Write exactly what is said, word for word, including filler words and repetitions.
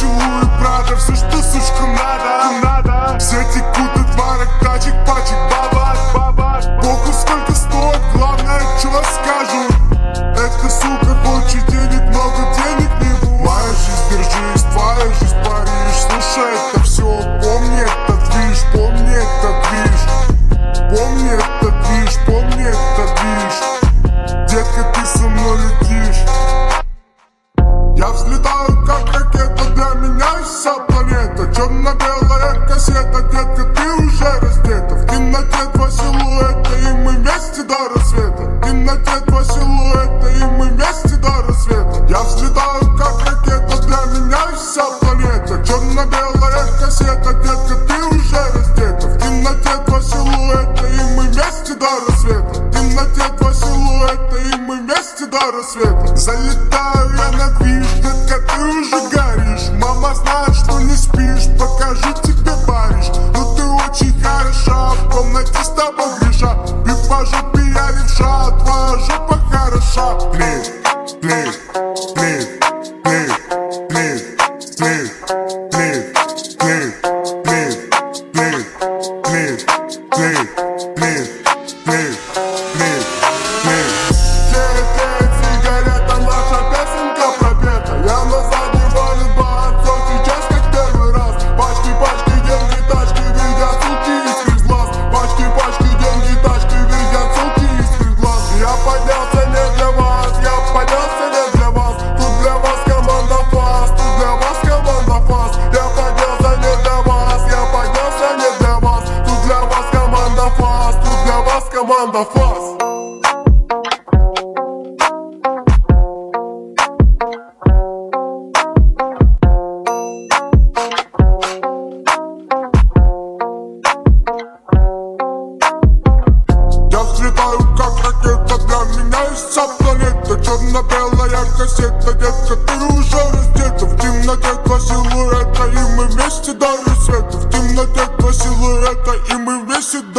поцелуй, Прада, все, что сучкам надо. Все текут от марок, тачек, пачек, бабак, бабак. Похуй сколько стоит, главное, чего скажут. Эта сука хочет денег, много денег не бывает. Моя жизнь, держись, твоя жизнь, Париж. Слушай это все, помни этот движ, помни этот движ. Помни этот движ, помни этот движ. Детка, ты со мной летишь. Я взлетаю, как ракета, для меня вся планета. Черно-белая кассета, детка, ты уже раздета. В темноте два силуэта, и мы вместе до рассвета. В темноте два силуэта, и мы вместе до рассвета. Я взлетаю, как ракета, для меня вся планета. Черно-белая кассета, детка, ты уже раздета. В темноте два силуэта, и мы вместе до рассвета. В темноте два силуэта, и мы вместе до рассвета. Залетаю я на движ, детка, ты уже горишь. Мама знает, что не спишь, покажу тебе Париж. Но ты очень хороша, в комнате с тобой греша. И по жопе я левша, твоя жопа хороша. Клик, клик, клик, клик, клик, клик, клик, клик, клик, клик, клик, клик, клик, клик, клик, клик. Клеит сигарета, наша песенка пропета. Я на заднем плане бацов, сейчас как первый раз. Пачки, пачки, деньги, тачки, видят суки из глаз. Пачки, пачки, деньги, тачки, видят суки из глаз. Я поднялся не для вас, я поднялся не для вас. Тут для вас команда фас, тут для вас команда фас. Я поднялся не для вас, я поднялся не для вас. Тут для вас команда фас, тут для вас команда фас. Я взлетаю, как ракета, для меня вся планета. Черно-белая кассета, детка, ты уже раздета. В темноте два силуэта, и мы вместе до рассвета. В темноте два силуэта, и мы вместе